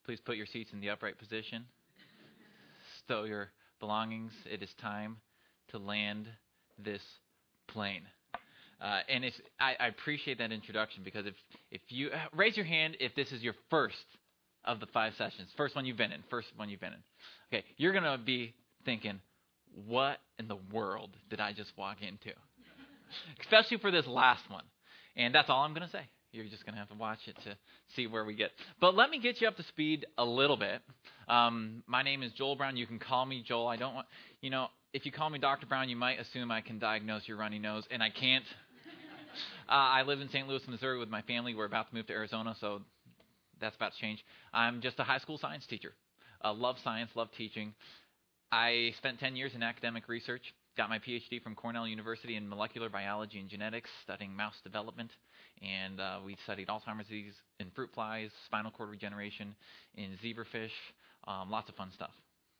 Please put your seats in the upright position. Stow your belongings. It is time to land this plane. And I appreciate that introduction, because if you raise your hand if this is your first of the 5 sessions, first one you've been in. Okay, you're going to be thinking, what in the world did I just walk into? Especially for this last one. And that's all I'm going to say. You're just going to have to watch it to see where we get. But let me get you up to speed a little bit. My name is Joel Brown. You can call me Joel. I don't want, if you call me Dr. Brown, you might assume I can diagnose your runny nose, and I can't. I live in St. Louis, Missouri with my family. We're about to move to Arizona, so that's about to change. I'm just a high school science teacher. Love science, love teaching. I spent 10 years in academic research. Got my PhD from Cornell University in molecular biology and genetics, studying mouse development. And we studied Alzheimer's disease in fruit flies, spinal cord regeneration in zebrafish, lots of fun stuff.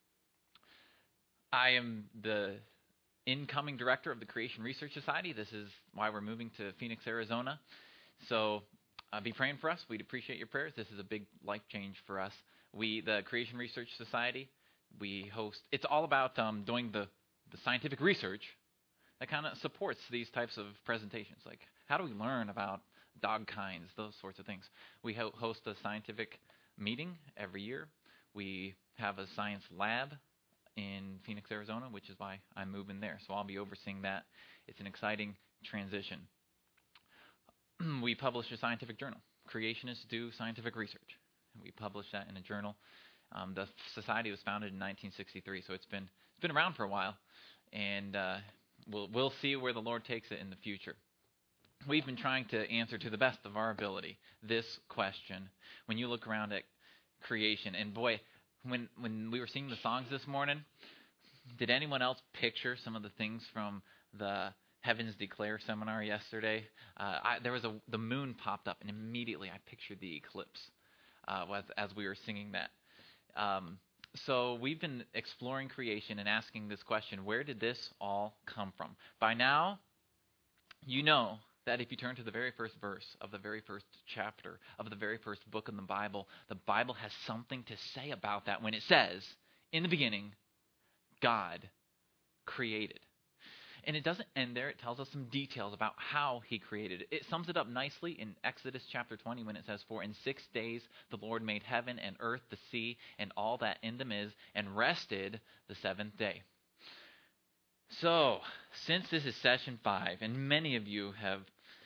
I am the incoming director of the Creation Research Society. This is why we're moving to Phoenix, Arizona. So be praying for us. We'd appreciate your prayers. This is a big life change for us. The Creation Research Society, we host, it's all about doing the scientific research that kind of supports these types of presentations. Like, how do we learn about dog kinds, those sorts of things. We host a scientific meeting every year. We have a science lab in Phoenix, Arizona, which is why I'm moving there. So I'll be overseeing that. It's an exciting transition. We publish a scientific journal. Creationists do scientific research. And we publish that in a journal. The society was founded in 1963, so it's been around for a while, and we'll see where the Lord takes it in the future. We've been trying to answer to the best of our ability this question. When you look around at creation, and boy, when we were singing the songs this morning, did anyone else picture some of the things from the Heavens Declare seminar yesterday? The moon popped up, and immediately I pictured the eclipse as we were singing that. So we've been exploring creation and asking this question: where did this all come from? By now, you know that if you turn to the very first verse of the very first chapter of the very first book in the Bible has something to say about that when it says, in the beginning, God created. And it doesn't end there. It tells us some details about how he created it. It sums it up nicely in Exodus chapter 20 when it says, "For in 6 days the Lord made heaven and earth, the sea, and all that in them is, and rested the seventh day." So, since this is session 5, and many of you have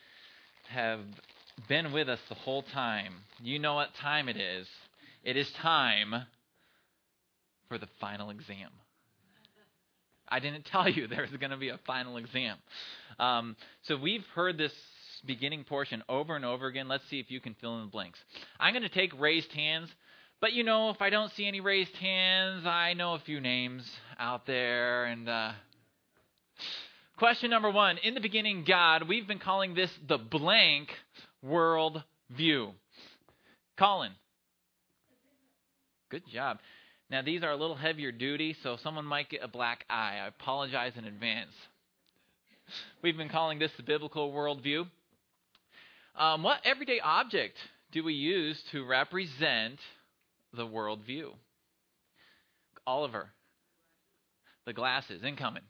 been with us the whole time, you know what time it is. It is time for the final exam. I didn't tell you there was going to be a final exam. So we've heard this beginning portion over and over again. Let's see if you can fill in the blanks. I'm going to take raised hands, but if I don't see any raised hands, I know a few names out there. And question number 1, in the beginning, God. We've been calling this the blank world view. Colin. Good job. Now, these are a little heavier duty, so someone might get a black eye. I apologize in advance. We've been calling this the biblical worldview. What everyday object do we use to represent the worldview? Oliver. The glasses, incoming.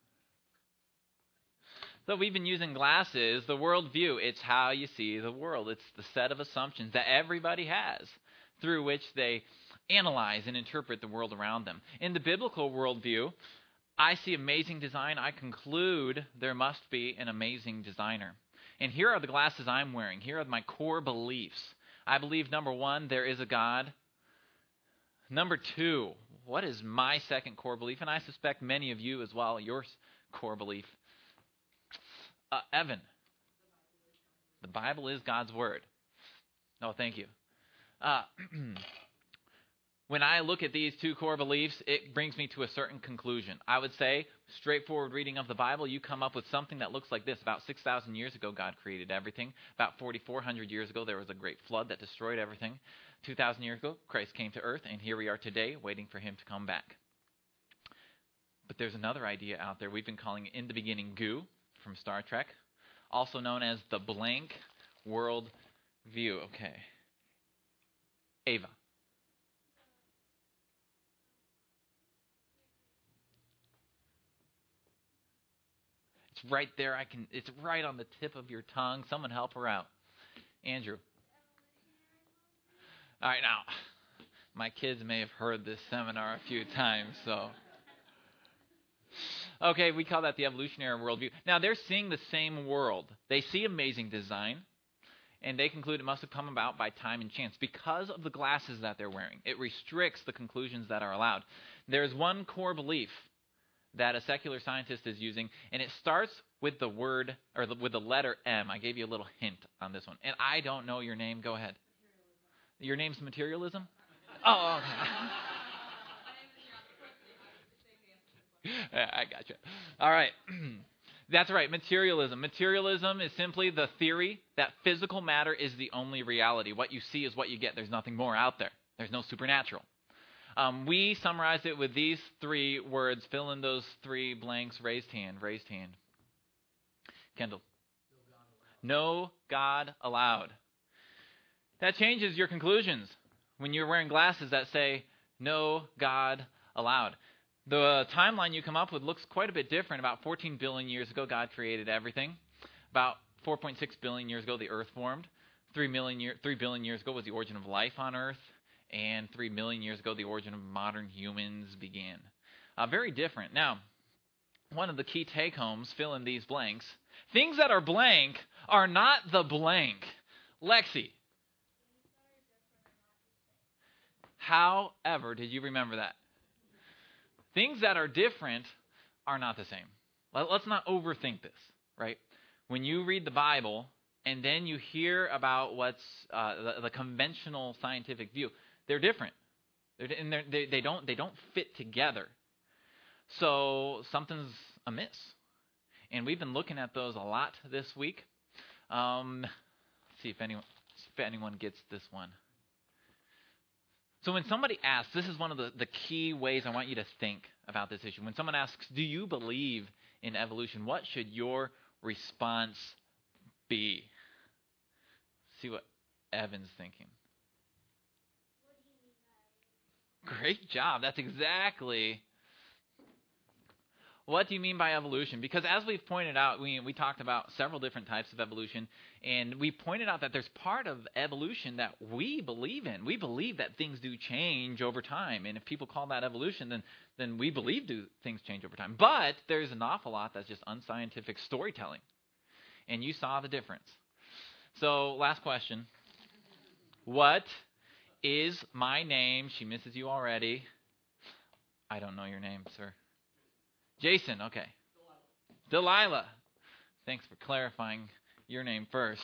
So we've been using glasses, the worldview. It's how you see the world. It's the set of assumptions that everybody has through which they analyze and interpret the world around them. In the biblical worldview, I see amazing design. I conclude there must be an amazing designer. And here are the glasses I'm wearing. Here are my core beliefs. I believe, number 1, there is a God. Number 2, what is my second core belief? And I suspect many of you as well, your core belief. Evan, the Bible is God's word. Oh, thank you. When I look at these 2 core beliefs, it brings me to a certain conclusion. I would say, straightforward reading of the Bible, you come up with something that looks like this. About 6,000 years ago, God created everything. About 4,400 years ago, there was a great flood that destroyed everything. 2,000 years ago, Christ came to earth, and here we are today, waiting for him to come back. But there's another idea out there. We've been calling it in the beginning goo from Star Trek, also known as the blank world view. Okay. Ava. It's right there. It's right on the tip of your tongue. Someone help her out. Andrew. All right, now, my kids may have heard this seminar a few times, so. Okay, we call that the evolutionary worldview. Now, they're seeing the same world. They see amazing design, and they conclude it must have come about by time and chance because of the glasses that they're wearing. It restricts the conclusions that are allowed. There's one core belief that a secular scientist is using, and it starts with the word, or with the letter M. I gave you a little hint on this one. And I don't know your name. Go ahead. Your name's Materialism? Oh, okay. I gotcha. All right. That's right, materialism. Materialism is simply the theory that physical matter is the only reality. What you see is what you get. There's nothing more out there. There's no supernatural. We summarized it with these 3 words. Fill in those 3 blanks. Raised hand. Raised hand. Kendall. No God allowed. That changes your conclusions when you're wearing glasses that say, no God allowed. The timeline you come up with looks quite a bit different. About 14 billion years ago, God created everything. About 4.6 billion years ago, the earth formed. 3 billion years ago was the origin of life on earth. And 3 million years ago, the origin of modern humans began. Very different. Now, one of the key take-homes, fill in these blanks. Things that are blank are not the blank. Lexi. However, did you remember that? Things that are different are not the same. Let's not overthink this, right? When you read the Bible and then you hear about what's the conventional scientific view, they're different. They don't fit together. So something's amiss. And we've been looking at those a lot this week. Let's see if anyone gets this one. So when somebody asks, this is one of the key ways I want you to think about this issue. When someone asks, do you believe in evolution? What should your response be? See what Evan's thinking. Great job. That's exactly. What do you mean by evolution? Because as we've pointed out, we talked about several different types of evolution, and we pointed out that there's part of evolution that we believe in. We believe that things do change over time, and if people call that evolution, then we believe things change over time. But there's an awful lot that's just unscientific storytelling, and you saw the difference. So last question. What is my name? She misses you already. I don't know your name, sir. Jason, okay. Delilah. Thanks for clarifying your name first.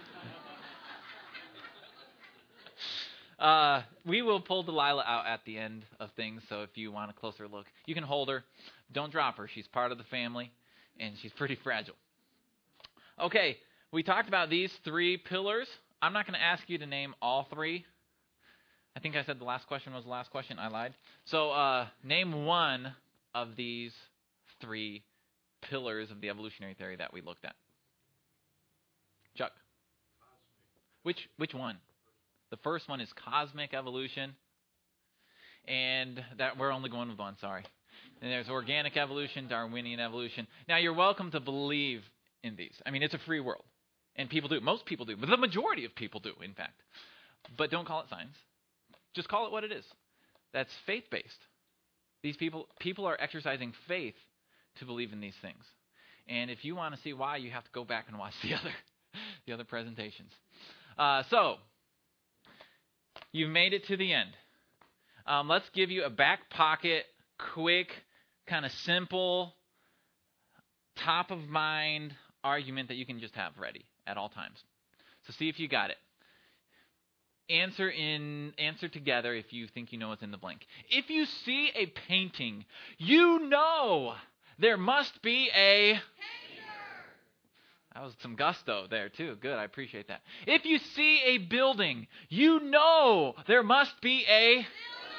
We will pull Delilah out at the end of things, so if you want a closer look, you can hold her. Don't drop her. She's part of the family, and she's pretty fragile. Okay, we talked about these 3 pillars. I'm not going to ask you to name all 3. I think I said the last question was the last question. I lied. So name one of these 3 pillars of the evolutionary theory that we looked at. Chuck. Which one? The first one is cosmic evolution. And that we're only going with one, sorry. And there's organic evolution, Darwinian evolution. Now, you're welcome to believe in these. I mean, it's a free world. And people do. Most people do. But the majority of people do, in fact. But don't call it science. Just call it what it is. That's faith-based. These people are exercising faith to believe in these things. And if you want to see why, you have to go back and watch the other presentations. So, you've made it to the end. Let's give you a back pocket, quick, kind of simple, top of mind argument that you can just have ready at all times. So see if you got it. Answer together if you think you know what's in the blank. If you see a painting, you know there must be a painter. That was some gusto there too. Good, I appreciate that. If you see a building, you know there must be a builder.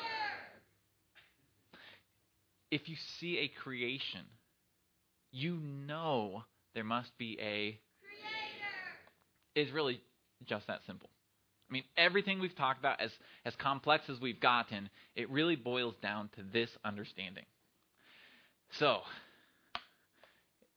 If you see a creation, you know there must be a creator. It's really just that simple. I mean, everything we've talked about, as complex as we've gotten, it really boils down to this understanding. So,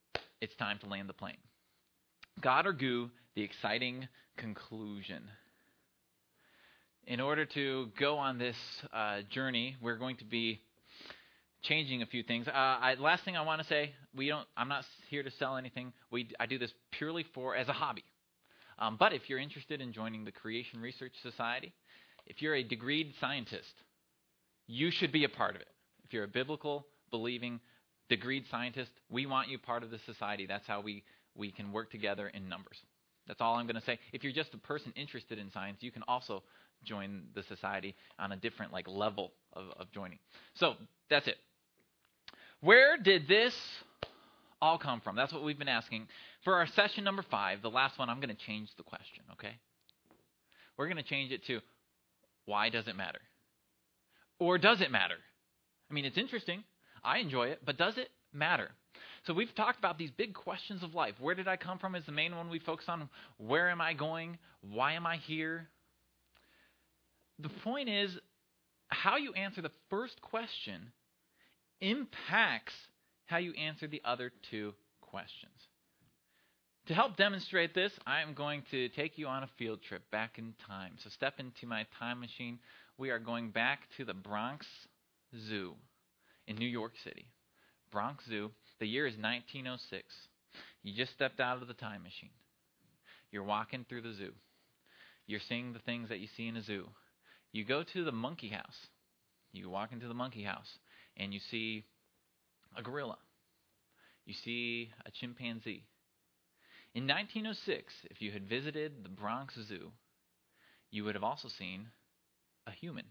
it's time to land the plane. God or goo, the exciting conclusion. In order to go on this journey, we're going to be changing a few things. Last thing I want to say, I'm not here to sell anything. I do this purely as a hobby. But if you're interested in joining the Creation Research Society, if you're a degreed scientist, you should be a part of it. If you're a biblical, believing, degreed scientist, we want you part of the society. That's how we can work together in numbers. That's all I'm going to say. If you're just a person interested in science, you can also join the society on a different level of joining. So that's it. Where did this all come from? That's what we've been asking. For our session number 5, the last one, I'm going to change the question, okay? We're going to change it to, why does it matter? Or does it matter? I mean, it's interesting. I enjoy it, but does it matter? So we've talked about these big questions of life. Where did I come from is the main one we focus on. Where am I going? Why am I here? The point is, how you answer the first question impacts how you answer the other 2 questions. To help demonstrate this, I am going to take you on a field trip back in time. So step into my time machine. We are going back to the Bronx Zoo in New York City. Bronx Zoo. The year is 1906. You just stepped out of the time machine. You're walking through the zoo. You're seeing the things that you see in a zoo. You go to the monkey house. You walk into the monkey house, and you see a gorilla. You see a chimpanzee. In 1906, if you had visited the Bronx Zoo, you would have also seen a human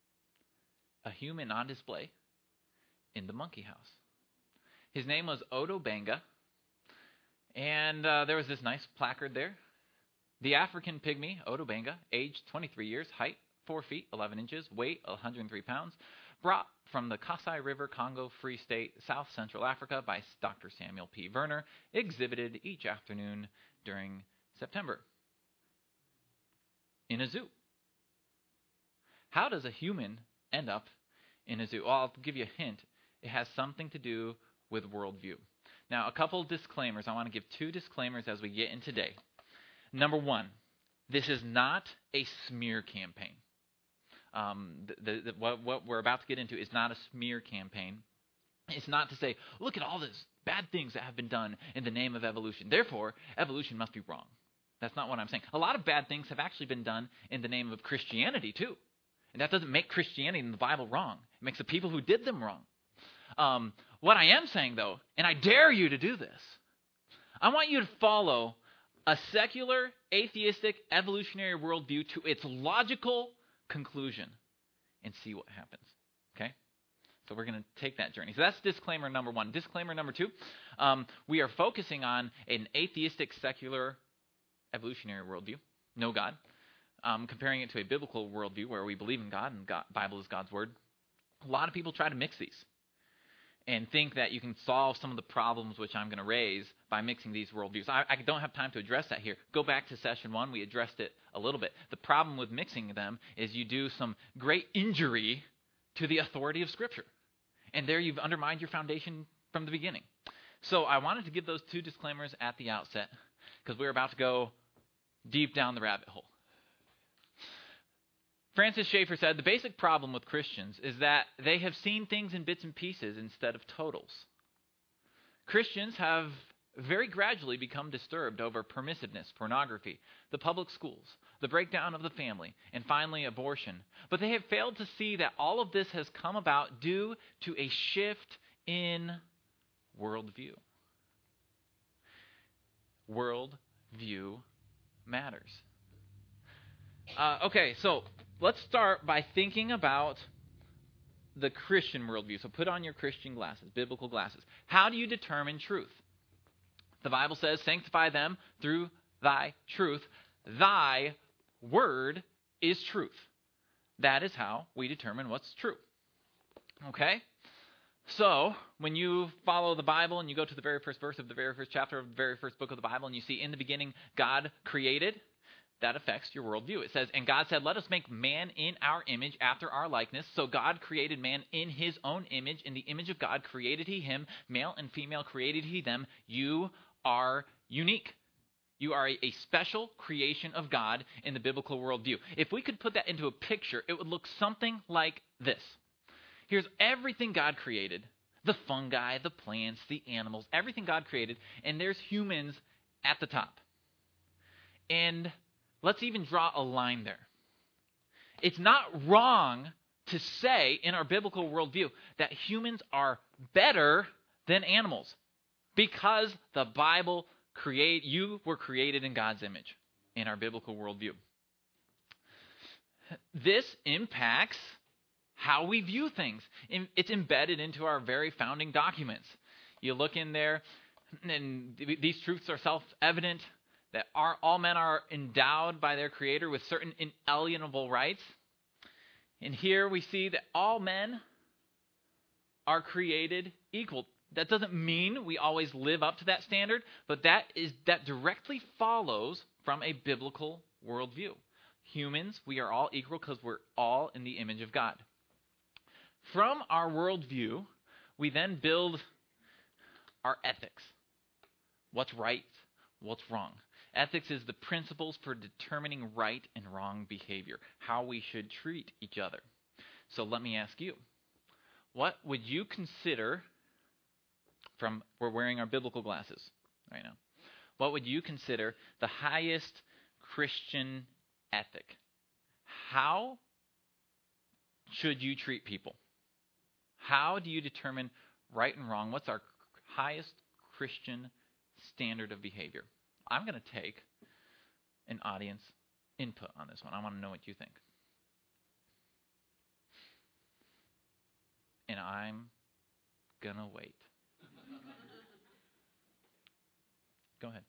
on display in the monkey house. His name was Odo Benga, and there was this nice placard there. The African pygmy, Odo Benga, aged 23 years, height 4 feet 11 inches, weight 103 pounds, brought from the Kasai River, Congo Free State, South Central Africa by Dr. Samuel P. Werner, exhibited each afternoon during September in a zoo. How does a human end up in a zoo? Well, I'll give you a hint. It has something to do with worldview. Now, a couple disclaimers. I want to give 2 disclaimers as we get in today. Number 1, this is not a smear campaign. What we're about to get into is not a smear campaign. It's not to say, look at all these bad things that have been done in the name of evolution. Therefore, evolution must be wrong. That's not what I'm saying. A lot of bad things have actually been done in the name of Christianity, too. And that doesn't make Christianity and the Bible wrong. It makes the people who did them wrong. What I am saying, though, and I dare you to do this, I want you to follow a secular, atheistic, evolutionary worldview to its logical conclusion and see what happens. Okay? So we're going to take that journey. So that's disclaimer number 1. Disclaimer number 2, we are focusing on an atheistic, secular, evolutionary worldview, no God, comparing it to a biblical worldview where we believe in God and Bible is God's word. A lot of people try to mix these and think that you can solve some of the problems which I'm going to raise by mixing these worldviews. I don't have time to address that here. Go back to session 1. We addressed it a little bit. The problem with mixing them is you do some great injury to the authority of Scripture. And there you've undermined your foundation from the beginning. So I wanted to give those 2 disclaimers at the outset because we're about to go deep down the rabbit hole. Francis Schaeffer said, the basic problem with Christians is that they have seen things in bits and pieces instead of totals. Christians have very gradually become disturbed over permissiveness, pornography, the public schools, the breakdown of the family, and finally abortion. But they have failed to see that all of this has come about due to a shift in worldview. Worldview matters. Okay, so let's start by thinking about the Christian worldview. So put on your Christian glasses, biblical glasses. How do you determine truth? The Bible says, sanctify them through thy truth. Thy word is truth. That is how we determine what's true. Okay? So, when you follow the Bible and you go to the very first verse of the very first chapter of the very first book of the Bible and you see in the beginning God created, that affects your worldview. It says, and God said, let us make man in our image after our likeness. So God created man in his own image. In the image of God created he him. Male and female created he them. You are unique. You are a special creation of God in the biblical worldview. If we could put that into a picture, it would look something like this. Here's everything God created. The fungi, the plants, the animals, everything God created. And there's humans at the top. And let's even draw a line there. It's not wrong to say in our biblical worldview that humans are better than animals because the Bible you were created in God's image in our biblical worldview. This impacts how we view things. It's embedded into our very founding documents. You look in there, and these truths are self-evident, that all men are endowed by their Creator with certain inalienable rights. And here we see that all men are created equal. That doesn't mean we always live up to that standard, but that directly follows from a biblical worldview. Humans, we are all equal because we're all in the image of God. From our worldview, we then build our ethics. What's right? What's wrong? Ethics is the principles for determining right and wrong behavior, how we should treat each other. So let me ask you, what would you consider, we're wearing our biblical glasses right now, what would you consider the highest Christian ethic? How should you treat people? How do you determine right and wrong? What's our highest Christian standard of behavior? I'm going to take an audience input on this one. I want to know what you think. And I'm going to wait. Go ahead.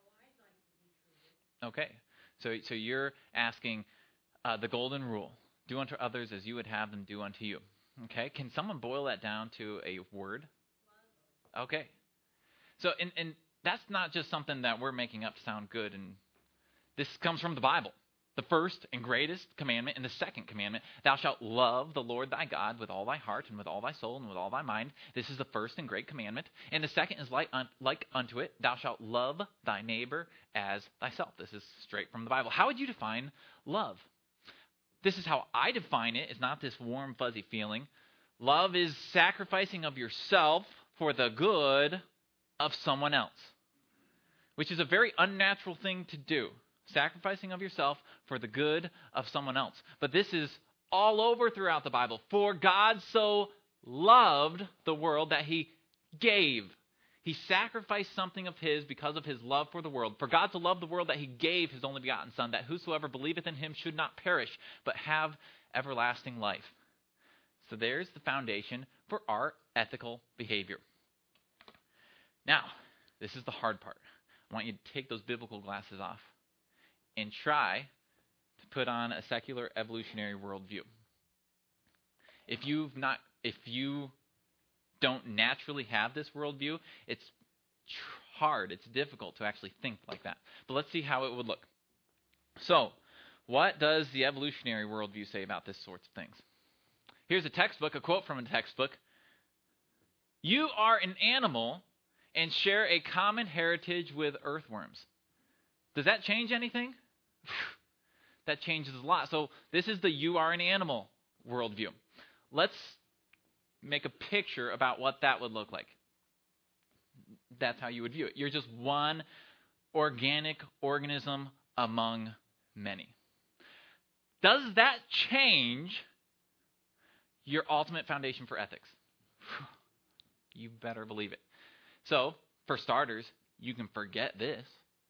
Okay. So you're asking the golden rule. Do unto others as you would have them do unto you. Okay. Can someone boil that down to a word? Okay. So, and that's not just something that we're making up to sound good. And this comes from the Bible. The first and greatest commandment and the second commandment, thou shalt love the Lord thy God with all thy heart and with all thy soul and with all thy mind. This is the first and great commandment. And the second is like unto it, thou shalt love thy neighbor as thyself. This is straight from the Bible. How would you define love? This is how I define it. It's not this warm, fuzzy feeling. Love is sacrificing of yourself for the good of someone else, which is a very unnatural thing to do. Sacrificing of yourself for the good of someone else. But this is all over throughout the Bible. For God so loved the world that he gave. He sacrificed something of his because of his love for the world. For God so loved the world that he gave his only begotten Son, that whosoever believeth in him should not perish, but have everlasting life. So there's the foundation for our ethical behavior. Now, this is the hard part. I want you to take those biblical glasses off and try to put on a secular evolutionary worldview. If you don't naturally have this worldview, it's hard, it's difficult to actually think like that. But let's see how it would look. So, what does the evolutionary worldview say about this sorts of things? Here's a quote from a textbook. You are an animal and share a common heritage with earthworms. Does that change anything? That changes a lot. So this is the you are an animal worldview. Let's make a picture about what that would look like. That's how you would view it. You're just one organic organism among many. Does that change your ultimate foundation for ethics? You better believe it. So, for starters, you can forget this.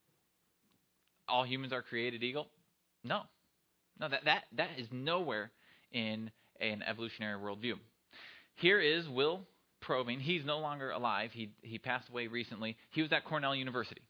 All humans are created equal? No, that is nowhere in an evolutionary worldview. Here is Will Proving. He's no longer alive. He passed away recently. He was at Cornell University.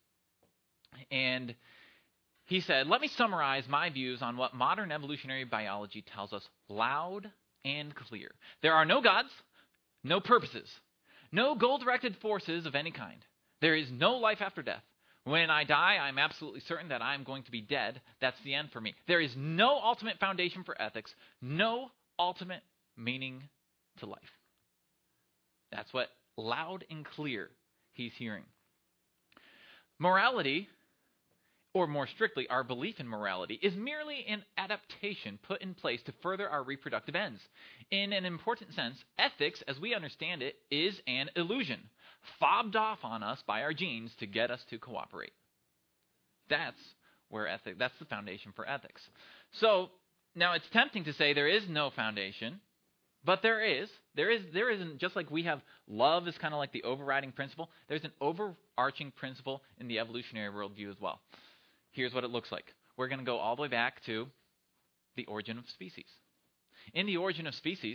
And he said, let me summarize my views on what modern evolutionary biology tells us loud and clear. There are no gods, no purposes, no goal-directed forces of any kind. There is no life after death. When I die, I'm absolutely certain that I'm going to be dead. That's the end for me. There is no ultimate foundation for ethics, no ultimate meaning to life. That's what loud and clear he's hearing. Morality, or more strictly, our belief in morality, is merely an adaptation put in place to further our reproductive ends. In an important sense, ethics, as we understand it, is an illusion, fobbed off on us by our genes to get us to cooperate. That's the foundation for ethics. So, now it's tempting to say there is no foundation, but there is. There isn't, just like we have love is kind of like the overriding principle, there's an overarching principle in the evolutionary worldview as well. Here's what it looks like. We're going to go all the way back to the origin of species. In the origin of species,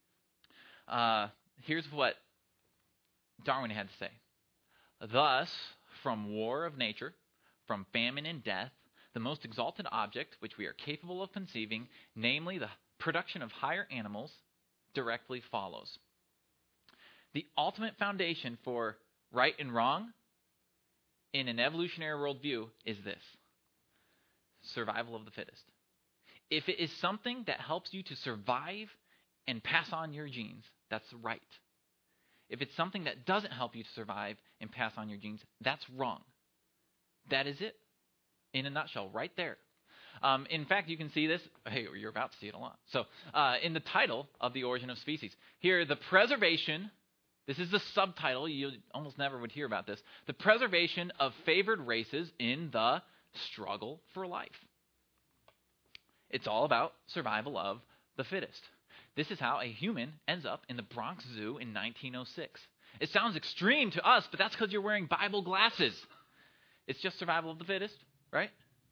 here's what Darwin had to say. Thus, from war of nature, from famine and death, the most exalted object which we are capable of conceiving, namely the production of higher animals, directly follows. The ultimate foundation for right and wrong in an evolutionary worldview is this: survival of the fittest. If it is something that helps you to survive and pass on your genes, that's right. If it's something that doesn't help you to survive and pass on your genes, that's wrong. That is it, in a nutshell, right there. In fact, you can see this. Hey, you're about to see it a lot. So, in the title of The Origin of Species, here, the preservation, this is the subtitle, you almost never would hear about this, the preservation of favored races in the struggle for life. It's all about survival of the fittest. This is how a human ends up in the Bronx Zoo in 1906. It sounds extreme to us, but that's because you're wearing Bible glasses. It's just survival of the fittest, right?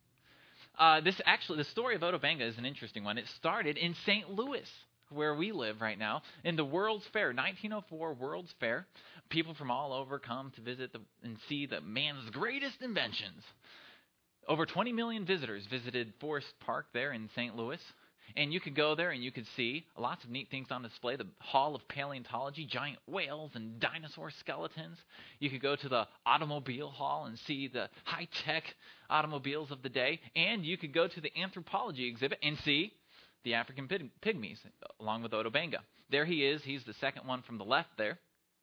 The story of Odo Benga is an interesting one. It started in St. Louis, where we live right now, in the World's Fair, 1904 World's Fair. People from all over come to visit and see the man's greatest inventions. Over 20 million visitors visited Forest Park there in St. Louis. And you could go there and you could see lots of neat things on display. The Hall of Paleontology, giant whales and dinosaur skeletons. You could go to the Automobile Hall and see the high-tech automobiles of the day. And you could go to the Anthropology exhibit and see the African pygmies, along with Odo Benga. There he is. He's the second one from the left there.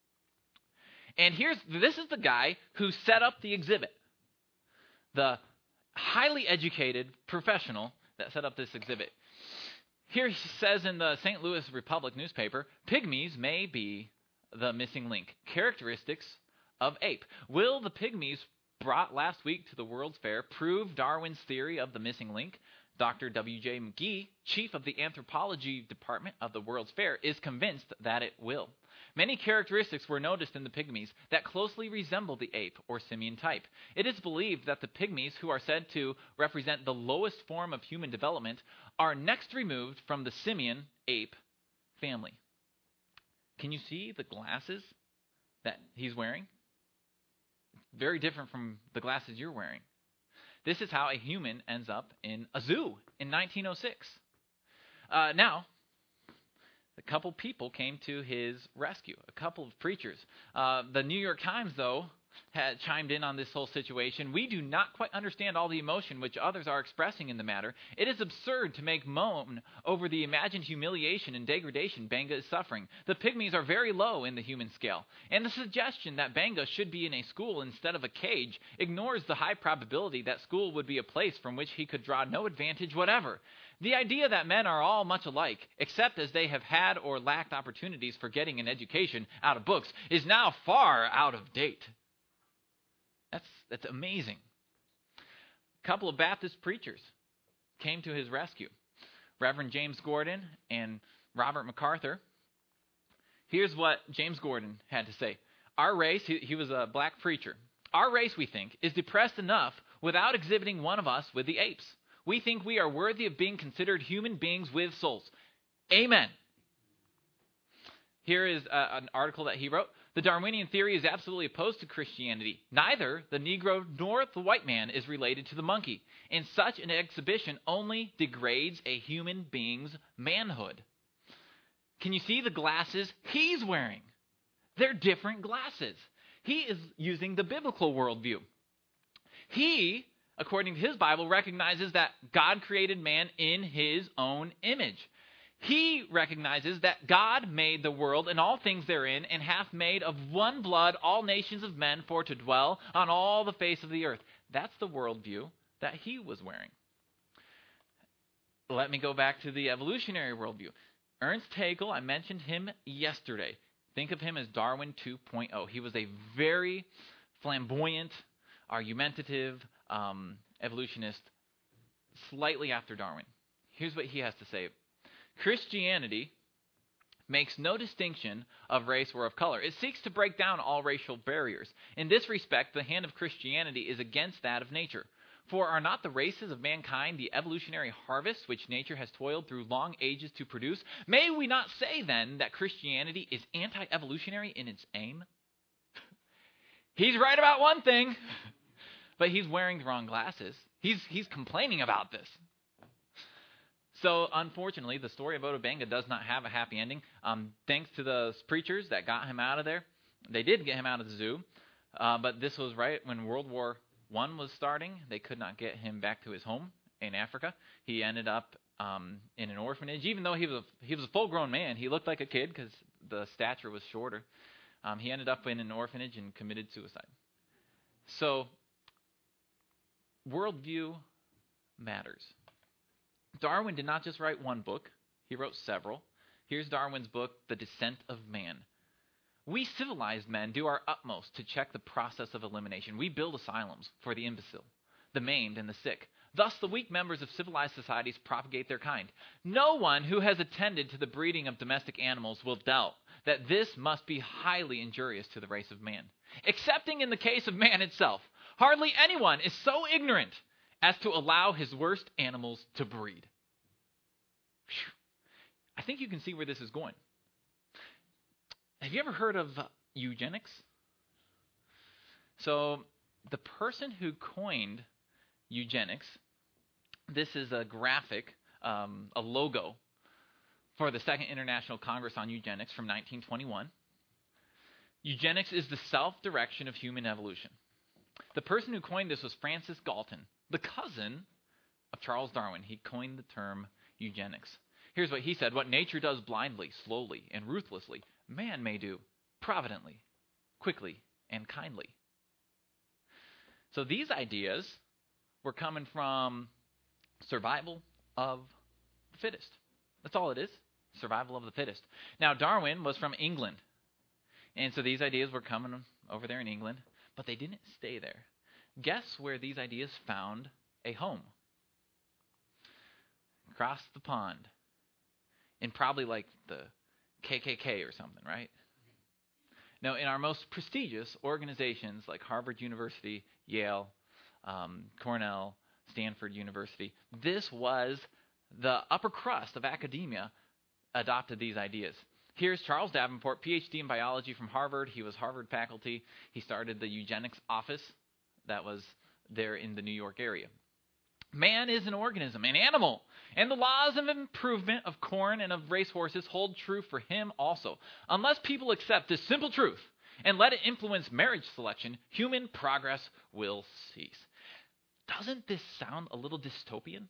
And this is the guy who set up the exhibit. The highly educated professional that set up this exhibit. Here he says in the St. Louis Republic newspaper, pygmies may be the missing link. Characteristics of ape. Will the pygmies brought last week to the World's Fair prove Darwin's theory of the missing link? Dr. W.J. McGee, chief of the anthropology department of the World's Fair, is convinced that it will. Many characteristics were noticed in the pygmies that closely resemble the ape or simian type. It is believed that the pygmies, who are said to represent the lowest form of human development, are next removed from the simian ape family. Can you see the glasses that he's wearing? Very different from the glasses you're wearing. This is how a human ends up in a zoo in 1906. Now, a couple people came to his rescue, a couple of preachers. The New York Times, though, had chimed in on this whole situation. We do not quite understand all the emotion which others are expressing in the matter. It is absurd to make moan over the imagined humiliation and degradation Benga is suffering. The pygmies are very low in the human scale, and the suggestion that Benga should be in a school instead of a cage ignores the high probability that school would be a place from which he could draw no advantage whatever. The idea that men are all much alike, except as they have had or lacked opportunities for getting an education out of books, is now far out of date. That's amazing. A couple of Baptist preachers came to his rescue. Reverend James Gordon and Robert MacArthur. Here's what James Gordon had to say. Our race, he was a black preacher. Our race, we think, is depressed enough without exhibiting one of us with the apes. We think we are worthy of being considered human beings with souls. Amen. Here is an article that he wrote. The Darwinian theory is absolutely opposed to Christianity. Neither the Negro nor the white man is related to the monkey. And such an exhibition only degrades a human being's manhood. Can you see the glasses he's wearing? They're different glasses. He is using the biblical worldview. He, according to his Bible, recognizes that God created man in his own image. He recognizes that God made the world and all things therein, and hath made of one blood all nations of men for to dwell on all the face of the earth. That's the worldview that he was wearing. Let me go back to the evolutionary worldview. Ernst Haeckel, I mentioned him yesterday. Think of him as Darwin 2.0. He was a very flamboyant, argumentative evolutionist slightly after Darwin. Here's what he has to say. Christianity makes no distinction of race or of color. It seeks to break down all racial barriers. In this respect, the hand of Christianity is against that of nature. For are not the races of mankind the evolutionary harvest which nature has toiled through long ages to produce? May we not say, then, that Christianity is anti-evolutionary in its aim? He's right about one thing, but he's wearing the wrong glasses. He's complaining about this. So, unfortunately, the story of Oda Benga does not have a happy ending. Thanks to the preachers that got him out of there. They did get him out of the zoo, but this was right when World War I was starting. They could not get him back to his home in Africa. He ended up in an orphanage. Even though he was a full-grown man, he looked like a kid because the stature was shorter. He ended up in an orphanage and committed suicide. So, worldview matters. Darwin did not just write one book. He wrote several. Here's Darwin's book, The Descent of Man. We civilized men do our utmost to check the process of elimination. We build asylums for the imbecile, the maimed, and the sick. Thus, the weak members of civilized societies propagate their kind. No one who has attended to the breeding of domestic animals will doubt that this must be highly injurious to the race of man. Excepting in the case of man itself, hardly anyone is so ignorant as to allow his worst animals to breed. Whew. I think you can see where this is going. Have you ever heard of eugenics? So, the person who coined eugenics, this is a graphic, a logo for the Second International Congress on Eugenics from 1921. Eugenics is the self-direction of human evolution. The person who coined this was Francis Galton, the cousin of Charles Darwin. He coined the term eugenics. Here's what he said. What nature does blindly, slowly, and ruthlessly, man may do providently, quickly, and kindly. So these ideas were coming from survival of the fittest. That's all it is, survival of the fittest. Now, Darwin was from England, and so these ideas were coming over there in England, but they didn't stay there. Guess where these ideas found a home? Across the pond. In probably like the KKK or something, right? Now, in our most prestigious organizations like Harvard University, Yale, Cornell, Stanford University, this was the upper crust of academia adopted these ideas. Here's Charles Davenport, PhD in biology from Harvard. He was Harvard faculty. He started the eugenics office that was there in the New York area. Man is an organism, an animal, and the laws of improvement of corn and of racehorses hold true for him also. Unless people accept this simple truth and let it influence marriage selection, human progress will cease. Doesn't this sound a little dystopian?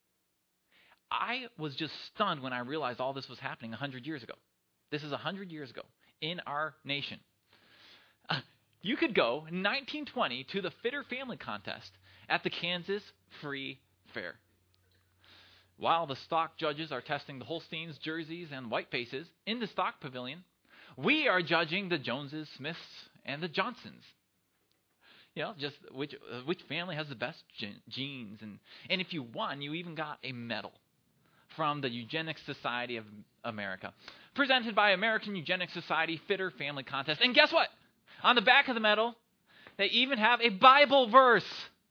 I was just stunned when I realized all this was happening 100 years ago. This is 100 years ago in our nation. You could go in 1920 to the Fitter Family Contest at the Kansas Free Fair. While the stock judges are testing the Holsteins, Jerseys, and Whitefaces in the stock pavilion, we are judging the Joneses, Smiths, and the Johnsons. You know, just which family has the best genes. And if you won, you even got a medal from the Eugenics Society of America, presented by American Eugenics Society Fitter Family Contest. And guess what? On the back of the medal, they even have a Bible verse.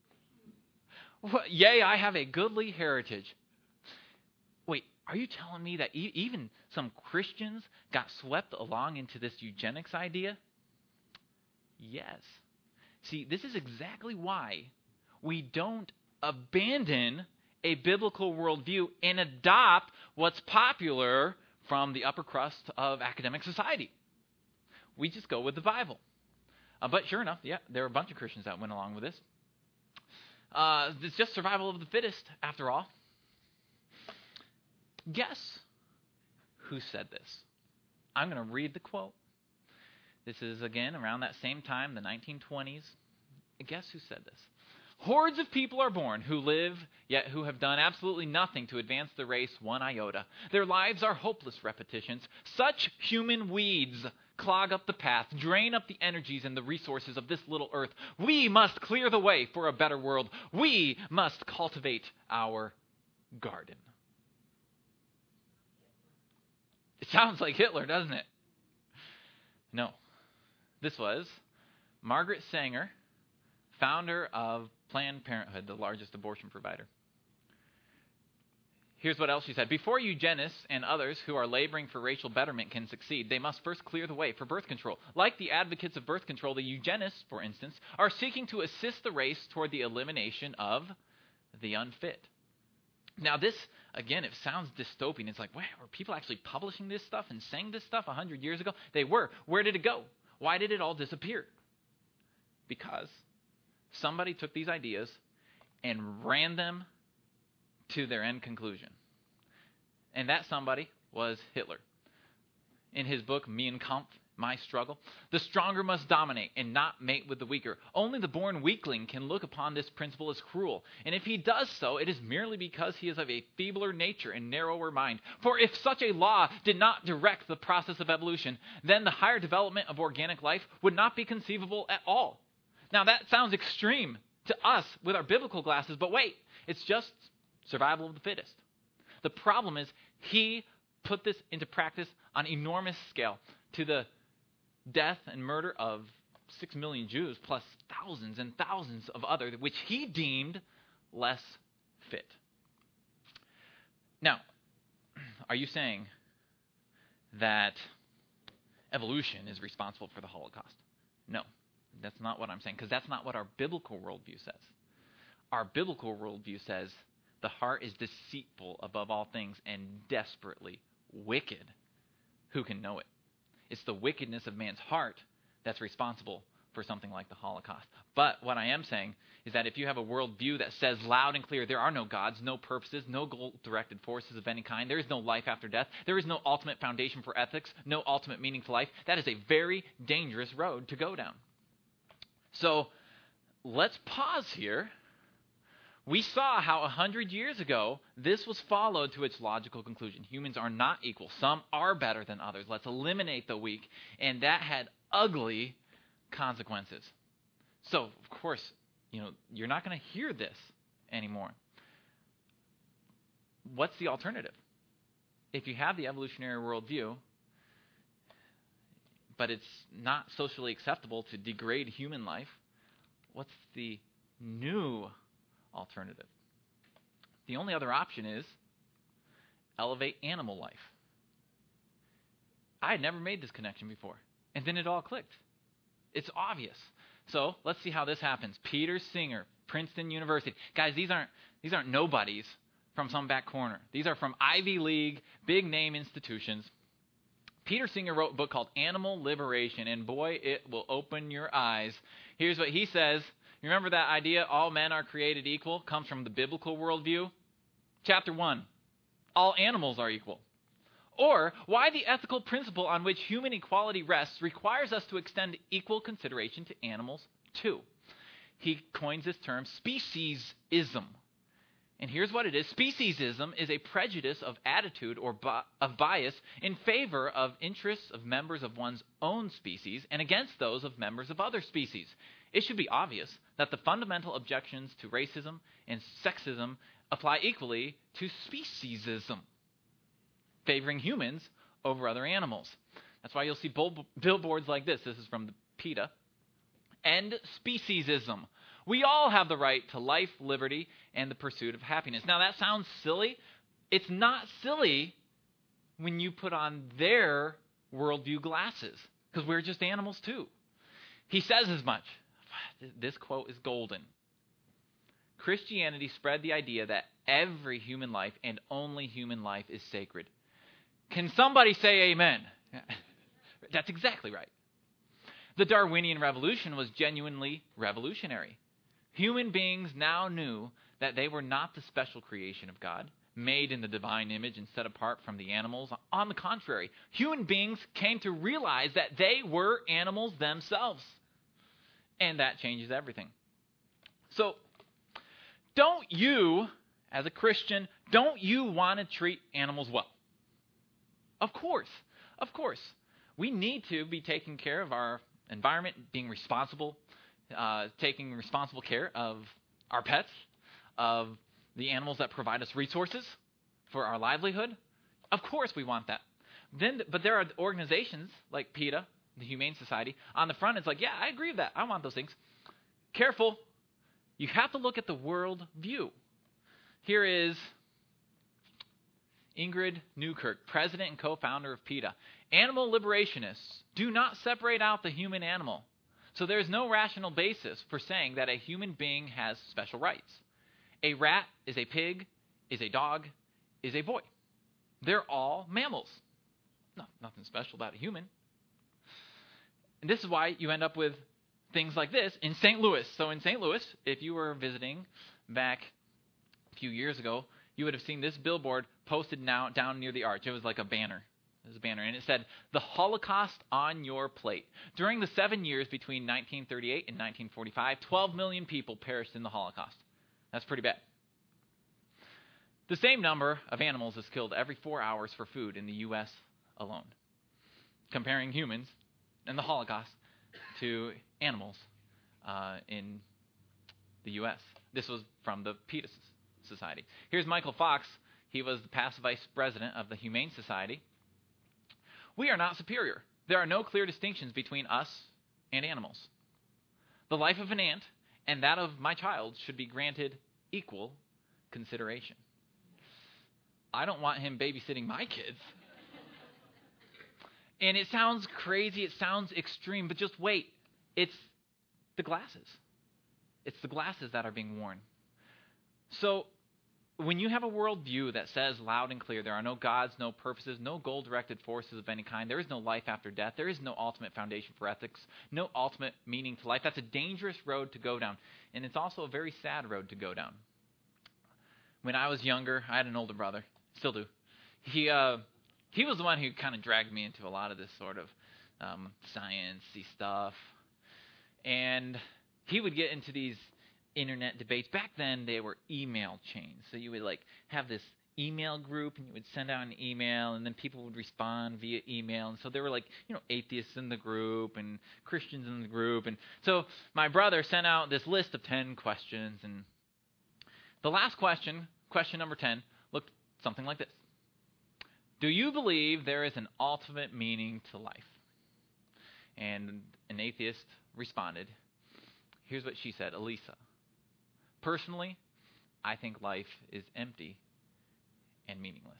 Yea, I have a goodly heritage. Wait, are you telling me that even some Christians got swept along into this eugenics idea? Yes. See, this is exactly why we don't abandon a biblical worldview and adopt what's popular from the upper crust of academic society. We just go with the Bible. But sure enough, yeah, there were a bunch of Christians that went along with this. It's just survival of the fittest, after all. Guess who said this? I'm going to read the quote. This is, again, around that same time, the 1920s. Guess who said this? Hordes of people are born who live, yet who have done absolutely nothing to advance the race one iota. Their lives are hopeless repetitions. Such human weeds clog up the path, drain up the energies and the resources of this little earth. We must clear the way for a better world. We must cultivate our garden. It sounds like Hitler, doesn't it? No. This was Margaret Sanger, founder of Planned Parenthood, the largest abortion provider. Here's what else she said. Before eugenists and others who are laboring for racial betterment can succeed, they must first clear the way for birth control. Like the advocates of birth control, the eugenists, for instance, are seeking to assist the race toward the elimination of the unfit. Now this, again, it sounds dystopian. It's like, were people actually publishing this stuff and saying this stuff 100 years ago? They were. Where did it go? Why did it all disappear? Because somebody took these ideas and ran them to their end conclusion. And that somebody was Hitler. In his book, Mein Kampf, My Struggle, the stronger must dominate and not mate with the weaker. Only the born weakling can look upon this principle as cruel. And if he does so, it is merely because he is of a feebler nature and narrower mind. For if such a law did not direct the process of evolution, then the higher development of organic life would not be conceivable at all. Now that sounds extreme to us with our biblical glasses, but wait, it's just survival of the fittest. The problem is he put this into practice on enormous scale to the death and murder of 6 million Jews plus thousands and thousands of others, which he deemed less fit. Now, are you saying that evolution is responsible for the Holocaust? No. That's not what I'm saying, because that's not what our biblical worldview says. Our biblical worldview says the heart is deceitful above all things and desperately wicked. Who can know it? It's the wickedness of man's heart that's responsible for something like the Holocaust. But what I am saying is that if you have a worldview that says loud and clear, there are no gods, no purposes, no goal-directed forces of any kind, there is no life after death, there is no ultimate foundation for ethics, no ultimate meaning to life, that is a very dangerous road to go down. So let's pause here. We saw how 100 years ago this was followed to its logical conclusion. Humans are not equal. Some are better than others. Let's eliminate the weak. And that had ugly consequences. So, of course, you're not going to hear this anymore. What's the alternative? If you have the evolutionary worldview, but it's not socially acceptable to degrade human life, what's the new alternative? The only other option is elevate animal life. I had never made this connection before, and then it all clicked. It's obvious. So let's see how this happens. Peter Singer, Princeton University. Guys, these aren't nobodies from some back corner. These are from Ivy League, big name institutions. Peter Singer wrote a book called Animal Liberation, and boy, it will open your eyes. Here's what he says. You remember that idea, all men are created equal, comes from the biblical worldview? Chapter 1, all animals are equal. Or, why the ethical principle on which human equality rests requires us to extend equal consideration to animals too. He coins this term, speciesism. And here's what it is. Speciesism is a prejudice of attitude or of bias in favor of interests of members of one's own species and against those of members of other species. It should be obvious that the fundamental objections to racism and sexism apply equally to speciesism, favoring humans over other animals. That's why you'll see billboards like this. This is from the PETA. End speciesism. We all have the right to life, liberty, and the pursuit of happiness. Now, that sounds silly. It's not silly when you put on their worldview glasses, because we're just animals too. He says as much. This quote is golden. Christianity spread the idea that every human life and only human life is sacred. Can somebody say amen? That's exactly right. The Darwinian revolution was genuinely revolutionary. Human beings now knew that they were not the special creation of God, made in the divine image and set apart from the animals. On the contrary, human beings came to realize that they were animals themselves. And that changes everything. So, don't you, as a Christian, don't you want to treat animals well? Of course. We need to be taking care of our environment, being responsible, taking responsible care of our pets, of the animals that provide us resources for our livelihood. Of course we want that. But there are organizations like PETA, the Humane Society. On the front, it's like, yeah, I agree with that. I want those things. Careful. You have to look at the world view. Here is Ingrid Newkirk, president and co-founder of PETA. Animal liberationists do not separate out the human animal. So there is no rational basis for saying that a human being has special rights. A rat is a pig, is a dog, is a boy. They're all mammals. No, nothing special about a human. And this is why you end up with things like this in St. Louis. So in St. Louis, if you were visiting back a few years ago, you would have seen this billboard posted now down near the arch. It was like a banner. It was a banner, and it said, "The Holocaust on your plate." During the 7 years between 1938 and 1945, 12 million people perished in the Holocaust. That's pretty bad. The same number of animals is killed every 4 hours for food in the U.S. alone. Comparing humans and the Holocaust to animals in the U.S. This was from the PETA Society. Here's Michael Fox. He was the past vice president of the Humane Society. We are not superior. There are no clear distinctions between us and animals. The life of an ant and that of my child should be granted equal consideration. I don't want him babysitting my kids. And it sounds crazy, it sounds extreme, but just wait. It's the glasses. It's the glasses that are being worn. So, when you have a worldview that says loud and clear, there are no gods, no purposes, no goal-directed forces of any kind, there is no life after death, there is no ultimate foundation for ethics, no ultimate meaning to life, that's a dangerous road to go down. And it's also a very sad road to go down. When I was younger, I had an older brother, still do. He was the one who kind of dragged me into a lot of this sort of science-y stuff. And he would get into these internet debates. Back then, they were email chains. So you would have this email group, and you would send out an email, and then people would respond via email. And so there were atheists in the group and Christians in the group. And so my brother sent out this list of 10 questions, and the last question, question number 10, looked something like this. Do you believe there is an ultimate meaning to life? And an atheist responded. Here's what she said, Elisa. Personally, I think life is empty and meaningless.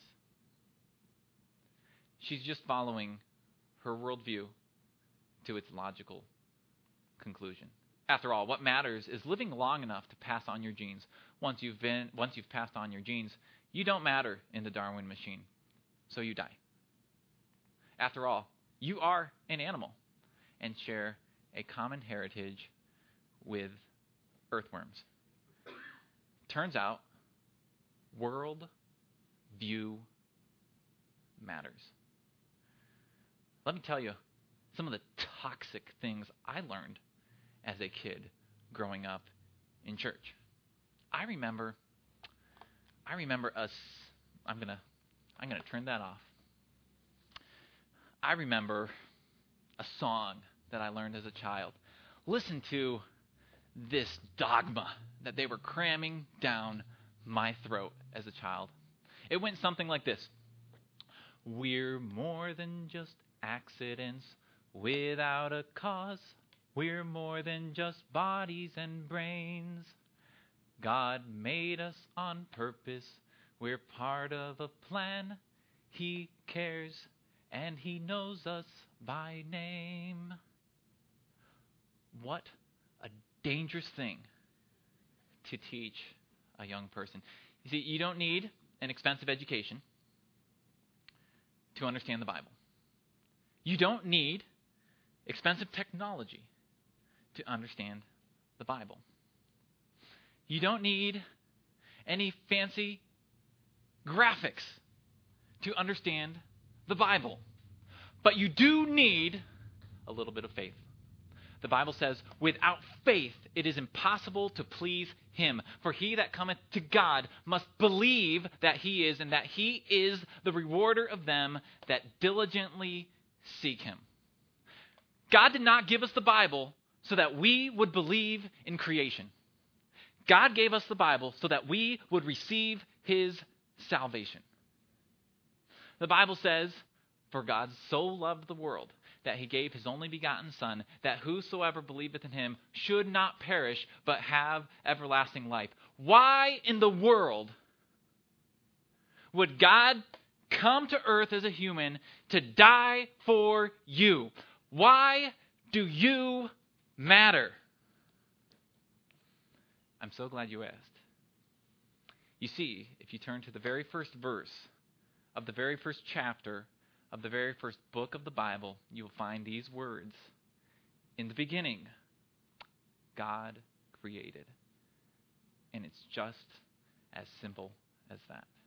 She's just following her worldview to its logical conclusion. After all, what matters is living long enough to pass on your genes. Once you've passed on your genes, you don't matter in the Darwin machine, so you die. After all, you are an animal and share a common heritage with earthworms. Turns out, world view matters. Let me tell you some of the toxic things I learned as a kid growing up in church. I remember us. I'm gonna turn that off. I remember a song that I learned as a child. Listen to this dogma that they were cramming down my throat as a child. It went something like this. We're more than just accidents without a cause. We're more than just bodies and brains. God made us on purpose. We're part of a plan. He cares and He knows us by name. What a dangerous thing to teach a young person. You see, you don't need an expensive education to understand the Bible. You don't need expensive technology to understand the Bible. You don't need any fancy graphics to understand the Bible. But you do need a little bit of faith. The Bible says, without faith it is impossible to please him. For he that cometh to God must believe that he is, and that he is the rewarder of them that diligently seek him. God did not give us the Bible so that we would believe in creation. God gave us the Bible so that we would receive his salvation. The Bible says, for God so loved the world that he gave his only begotten Son, that whosoever believeth in him should not perish, but have everlasting life. Why in the world would God come to earth as a human to die for you? Why do you matter? I'm so glad you asked. You see, if you turn to the very first verse of the very first chapter of the very first book of the Bible, you will find these words. In the beginning, God created. And it's just as simple as that.